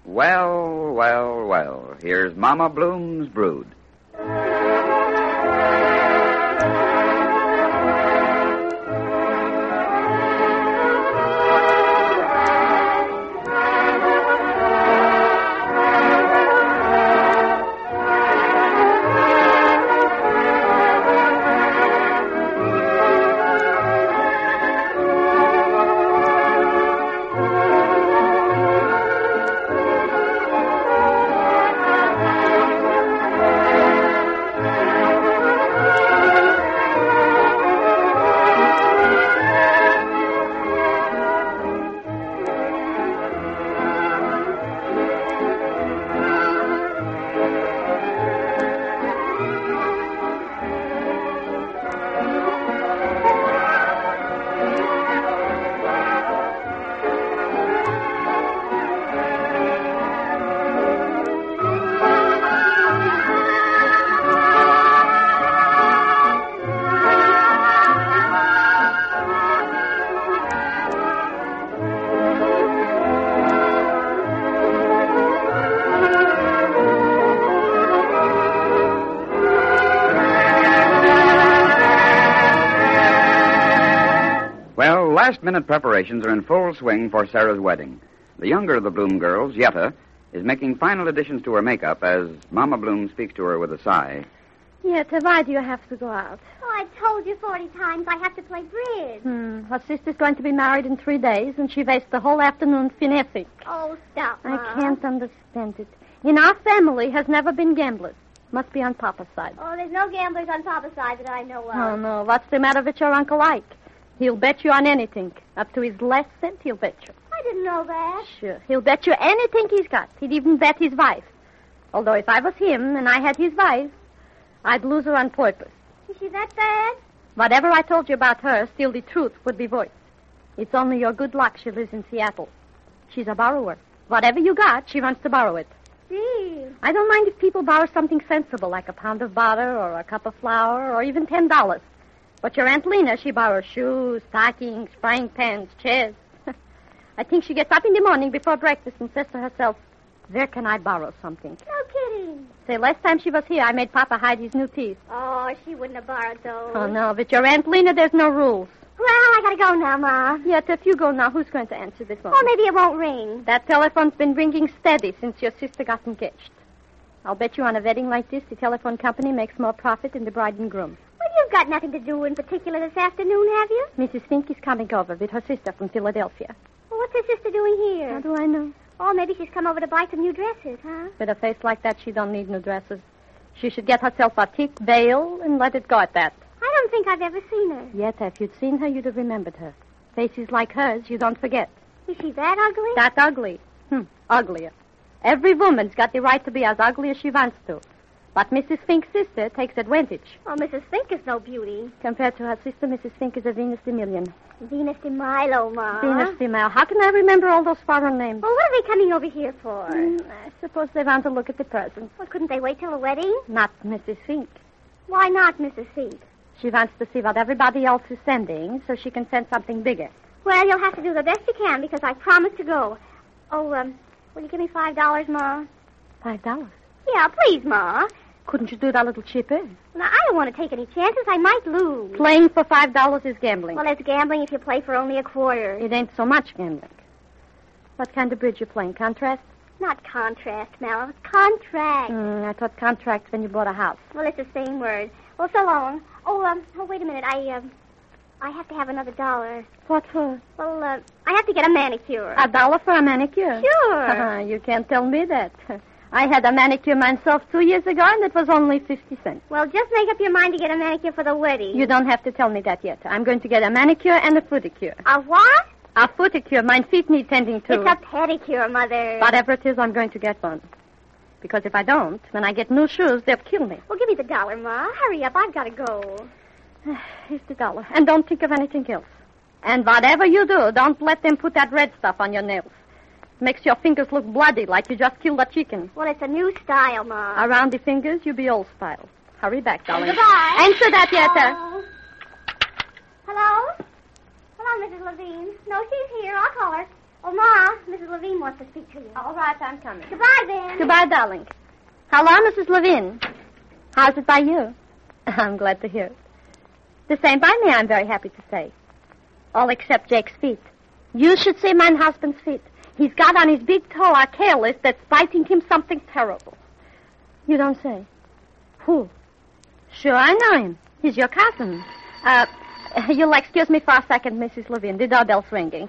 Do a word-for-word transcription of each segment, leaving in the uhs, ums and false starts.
Well, well, well. Here's Mama Bloom's brood. Last-minute preparations are in full swing for Sarah's wedding. The younger of the Bloom girls, Yetta, is making final additions to her makeup as Mama Bloom speaks to her with a sigh. Yetta, why do you have to go out? Oh, I told you forty times I have to play bridge. Hmm. Her sister's going to be married in three days, and she wastes the whole afternoon finessing. Oh, stop, Ma. I can't understand it. In our family has never been gamblers. Must be on Papa's side. Oh, there's no gamblers on Papa's side that I know of. Oh, no. What's the matter with your Uncle Ike? He'll bet you on anything. Up to his last cent, he'll bet you. I didn't know that. Sure. He'll bet you anything he's got. He'd even bet his wife. Although if I was him and I had his wife, I'd lose her on purpose. Is she that bad? Whatever I told you about her, still the truth would be voiced. It's only your good luck she lives in Seattle. She's a borrower. Whatever you got, she wants to borrow it. Gee. I don't mind if people borrow something sensible, like a pound of butter or a cup of flour or even ten dollars. But your Aunt Lena, she borrows shoes, stockings, frying pans, chairs. I think she gets up in the morning before breakfast and says to herself, where can I borrow something? No kidding. Say, last time she was here, I made Papa hide his new teeth. Oh, she wouldn't have borrowed those. Oh, no, but your Aunt Lena, there's no rules. Well, I gotta go now, Ma. Yet, if you go now, who's going to answer this phone? Or maybe it won't ring. That telephone's been ringing steady since your sister got engaged. I'll bet you on a wedding like this, the telephone company makes more profit than the bride and groom. Well, you've got nothing to do in particular this afternoon, have you? Missus Fink is coming over with her sister from Philadelphia. Well, what's her sister doing here? How do I know? Oh, maybe she's come over to buy some new dresses, huh? With a face like that, she don't need new dresses. She should get herself a thick veil and let it go at that. I don't think I've ever seen her. Yet, if you'd seen her, you'd have remembered her. Faces like hers, you don't forget. Is she that ugly? That ugly? Hmm, uglier. Every woman's got the right to be as ugly as she wants to. But Missus Fink's sister takes advantage. Oh, Missus Fink is no beauty. Compared to her sister, Missus Fink is a Venus de Million. Venus de Milo, Ma. Venus de Milo. How can I remember all those foreign names? Well, what are they coming over here for? Mm, I suppose they want to look at the presents. Well, couldn't they wait till the wedding? Not Missus Fink. Why not, Missus Fink? She wants to see what everybody else is sending so she can send something bigger. Well, you'll have to do the best you can because I promised to go. Oh, um, will you give me five dollars, Ma? Five dollars? Yeah, please, Ma. Couldn't you do it a little cheaper? Now, I don't want to take any chances. I might lose. Playing for five dollars is gambling. Well, it's gambling if you play for only a quarter. It ain't so much gambling. What kind of bridge you playing? Contrast? Not contrast, Mel. It's contract. Mm, I thought contract when you bought a house. Well, it's the same word. Well, so long. Oh, um, oh, wait a minute. I, um, I have to have another dollar. What for? Well, uh, I have to get a manicure. A dollar for a manicure? Sure. You can't tell me that. I had a manicure myself two years ago, and it was only fifty cents. Well, just make up your mind to get a manicure for the wedding. You don't have to tell me that yet. I'm going to get a manicure and a footicure. A what? A footicure. My feet need tending to. It's a pedicure, Mother. Whatever it is, I'm going to get one. Because if I don't, when I get new shoes, they'll kill me. Well, give me the dollar, Ma. Hurry up. I've got to go. Here's the dollar. And don't think of anything else. And whatever you do, don't let them put that red stuff on your nails. It makes your fingers look bloody like you just killed a chicken. Well, it's a new style, Ma. Around the fingers, you be old style. Hurry back, darling. Goodbye. Answer that, Yetta. Hello? Hello, Missus Levine. No, she's here. I'll call her. Oh, Ma, Missus Levine wants to speak to you. All right, I'm coming. Goodbye, then. Goodbye, darling. Hello, Missus Levine. How's it by you? I'm glad to hear it. The same by me, I'm very happy to say. All except Jake's feet. You should see my husband's feet. He's got on his big toe a careless that's biting him something terrible. You don't say. Who? Sure, I know him. He's your cousin. Uh, you'll excuse me for a second, Missus Levine. The doorbell's ringing.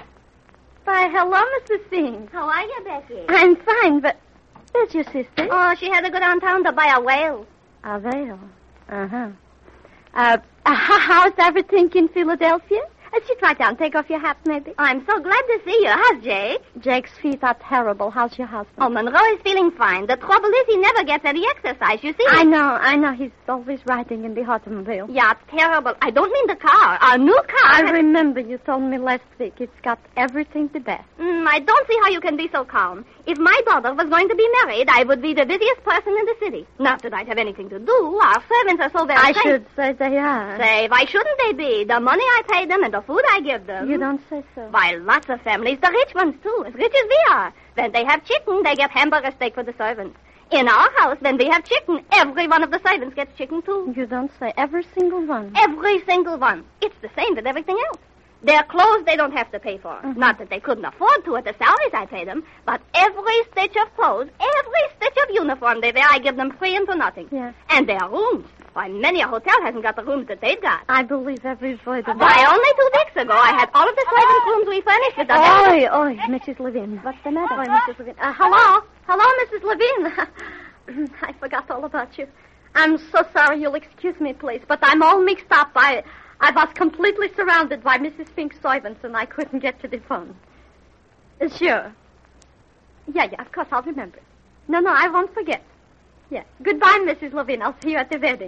Why, hello, Missus Singh. How are you, Becky? I'm fine, but there's your sister. Oh, she had to go downtown to buy a whale. A veil. Uh-huh. Uh, uh, how's everything in Philadelphia? Uh, sit right down. Take off your hat, maybe. I'm so glad to see you. How's Jake? Jake's feet are terrible. How's your husband? Oh, Monroe is feeling fine. The trouble is he never gets any exercise, you see. I know, I know. He's always riding in the automobile. Yeah, it's terrible. I don't mean the car. Our new car. I has... remember you told me last week it's got everything the best. Mm, I don't see how you can be so calm. If my daughter was going to be married, I would be the busiest person in the city. Not that I'd have anything to do. Our servants are so very I safe. should say they are. Say, why shouldn't they be? The money I pay them and the food I give them. You don't say so. Why, lots of families, the rich ones, too, as rich as we are. When they have chicken, they get hamburger steak for the servants. In our house, when we have chicken, every one of the servants gets chicken, too. You don't say. Every single one. Every single one. It's the same with everything else. Their clothes they don't have to pay for. Mm-hmm. Not that they couldn't afford to at the salaries I pay them, but every stitch of clothes, every stitch of uniform they wear, I give them free and for nothing. Yeah. And their rooms. Why, many a hotel hasn't got the rooms that they've got. I believe every word of Why, only two weeks ago, I had all of the servants' rooms we furnished with the... Oi, oi, Missus Levine. What's the matter? Oi, Missus Levine. Uh, hello? Hello, Missus Levine. I forgot all about you. I'm so sorry. You'll excuse me, please, but I'm all mixed up. I, I was completely surrounded by Missus Fink's servants, and I couldn't get to the phone. Uh, sure. Yeah, yeah, of course, I'll remember. No, no, I won't forget. Yeah. Goodbye, Missus Levine. I'll see you at the wedding.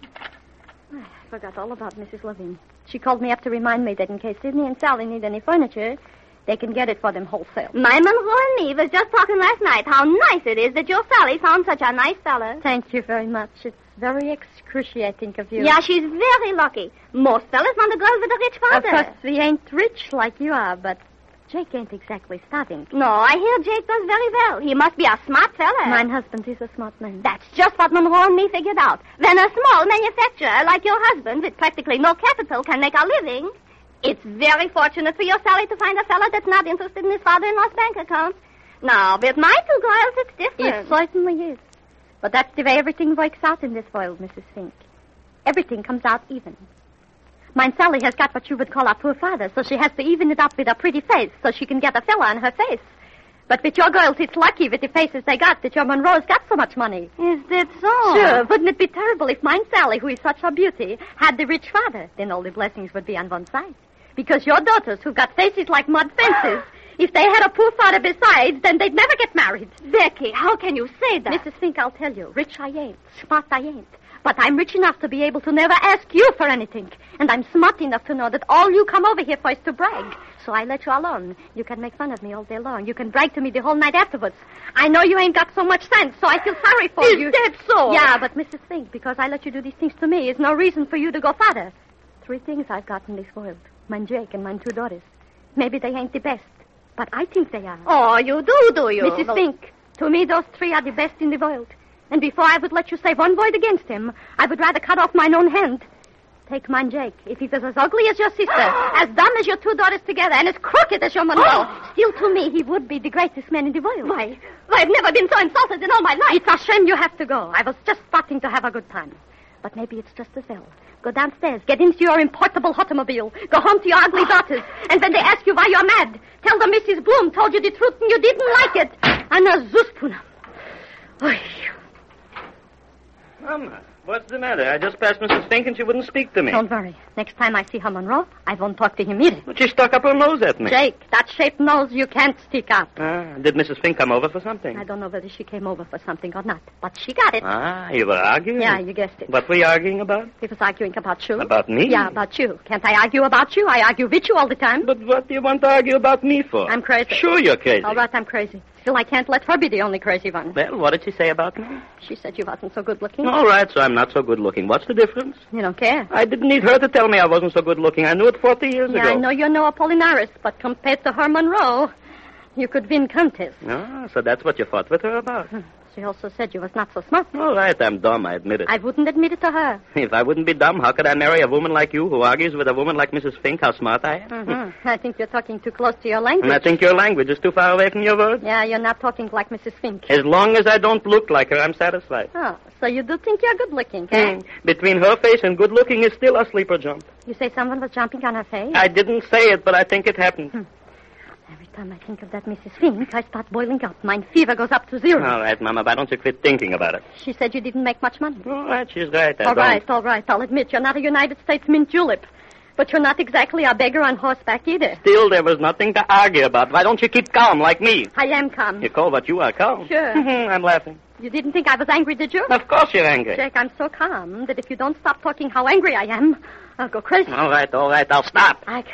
I forgot all about Missus Levine. She called me up to remind me that in case Sidney and Sally need any furniture, they can get it for them wholesale. My Monroe and me was just talking last night how nice it is that your Sally found such a nice fella. Thank you very much. It's very excruciating of you. Yeah, she's very lucky. Most fellas want a girl with a rich father. Of course, we ain't rich like you are, but Jake ain't exactly starving. No, I hear Jake does very well. He must be a smart fella. Mine husband is a smart man. That's just what Monroe and me figured out. When a small manufacturer like your husband with practically no capital can make a living, it's very fortunate for your Sally to find a fella that's not interested in his father-in-law's bank account. Now, with my two girls, it's different. It certainly is. But that's the way everything works out in this world, Missus Fink. Everything comes out even. Mine Sally has got what you would call a poor father, so she has to even it up with a pretty face so she can get a fella on her face. But with your girls, it's lucky with the faces they got that your Monroe's got so much money. Is that so? Sure. Wouldn't it be terrible if mine Sally, who is such a beauty, had the rich father? Then all the blessings would be on one side. Because your daughters, who've got faces like mud fences, if they had a poor father besides, then they'd never get married. Becky, how can you say that? Missus Fink, I'll tell you. Rich I ain't. Smart I ain't. But I'm rich enough to be able to never ask you for anything. And I'm smart enough to know that all you come over here for is to brag. So I let you alone. You can make fun of me all day long. You can brag to me the whole night afterwards. I know you ain't got so much sense, so I feel sorry for is you. Is that so? Yeah, but Missus Fink, because I let you do these things to me is no reason for you to go farther. Three things I've got in this world. Mine Jake and mine two daughters. Maybe they ain't the best, but I think they are. Oh, you do, do you? Missus Fink, to me those three are the best in the world. And before I would let you say one word against him, I would rather cut off mine own hand. Take mine Jake. If he was as ugly as your sister, as dumb as your two daughters together, and as crooked as your Monroe, still to me he would be the greatest man in the world. Why, why, I've never been so insulted in all my life. It's a shame you have to go. I was just starting to have a good time. But maybe it's just as well. Go downstairs, get into your importable automobile, go home to your ugly daughters, and when they ask you why you're mad, tell them Missus Bloom told you the truth and you didn't like it. Anna Zuspuna. Mama, what's the matter? I just passed Missus Fink and she wouldn't speak to me. Don't worry. Next time I see her Monroe, I won't talk to him either. But she stuck up her nose at me. Jake, that shaped nose you can't stick up. Ah, did Missus Fink come over for something? I don't know whether she came over for something or not, but she got it. Ah, you were arguing? Yeah, you guessed it. What were you arguing about? We was arguing about you. About me? Yeah, about you. Can't I argue about you? I argue with you all the time. But what do you want to argue about me for? I'm crazy. Sure you're crazy. All right, I'm crazy. Still, I can't let her be the only crazy one. Well, what did she say about me? She said you wasn't so good looking. All right, so I'm not so good looking. What's the difference? You don't care. I didn't need her to tell me I wasn't so good looking. I knew it forty years yeah, ago. I know you're no Apollinaris, but compared to her Monroe, you could win contests. Ah, so that's what you fought with her about. She also said you was not so smart. All right, I'm dumb, I admit it. I wouldn't admit it to her. If I wouldn't be dumb, how could I marry a woman like you who argues with a woman like Missus Fink how smart I am? Mm-hmm. I think you're talking too close to your language. And I think your language is too far away from your words. Yeah, you're not talking like Missus Fink. As long as I don't look like her, I'm satisfied. Oh, so you do think you're good looking, eh? Hmm. Between her face and good looking is still a sleeper jump. You say someone was jumping on her face? I didn't say it, but I think it happened. Hmm. Every time I think of that Missus Fink, I start boiling up. My fever goes up to zero. All right, Mama, why don't you quit thinking about it? She said you didn't make much money. All right, she's right. I all don't. right, all right. I'll admit you're not a United States mint julep. But you're not exactly a beggar on horseback either. Still, there was nothing to argue about. Why don't you keep calm like me? I am calm. You call what you are calm? Sure. I'm laughing. You didn't think I was angry, did you? Of course you're angry. Jake, I'm so calm that if you don't stop talking how angry I am, I'll go crazy. All right, all right, I'll stop. I...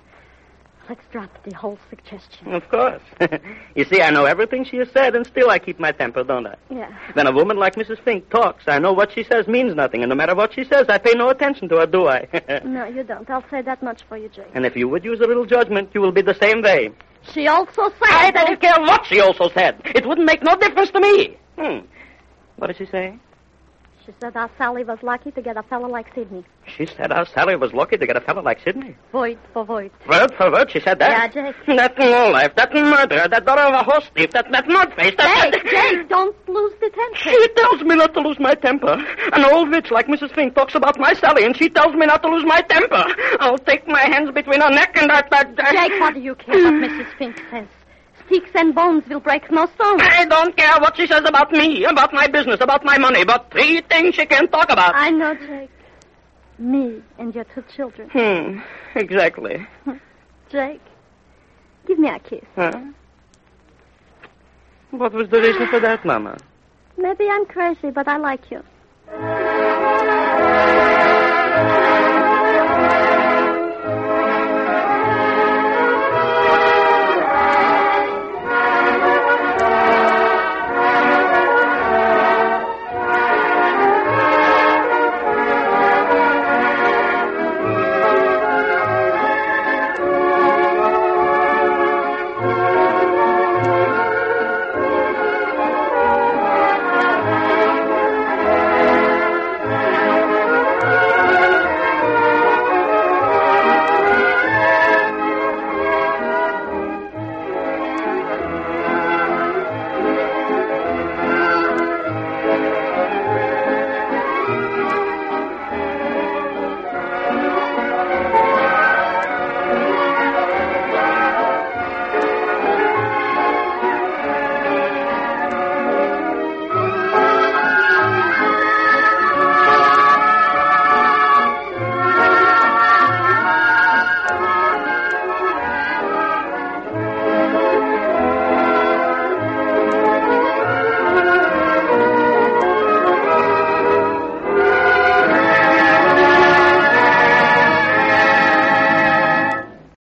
Let's drop the whole suggestion. Of course. You see, I know everything she has said, and still I keep my temper, don't I? Yeah. When a woman like Missus Fink talks, I know what she says means nothing, and no matter what she says, I pay no attention to her, do I? No, you don't. I'll say that much for you, Jake. And if you would use a little judgment, you will be the same way. She also said... I don't care what she also said. It wouldn't make no difference to me. Hmm. What did she say? She said our Sally was lucky to get a fellow like Sidney. She said our Sally was lucky to get a fellow like Sidney. Void for void. Word for word, she said that. Yeah, Jake. That lowlife, that murderer, that daughter of a horse thief, that, that mudface, that... Jake, that... Jake, don't lose the temper. She tells me not to lose my temper. An old witch like Missus Fink talks about my Sally, and she tells me not to lose my temper. I'll take my hands between her neck and that... that, that... Jake, what do you care what Missus Fink says? Sticks and bones will break no stones. I don't care what she says about me, about my business, about my money, but three things she can't talk about. I know, Jake. Me and your two children. Hmm, exactly. Jake, give me a kiss. Huh? What was the reason for that, Mama? Maybe I'm crazy, but I like you.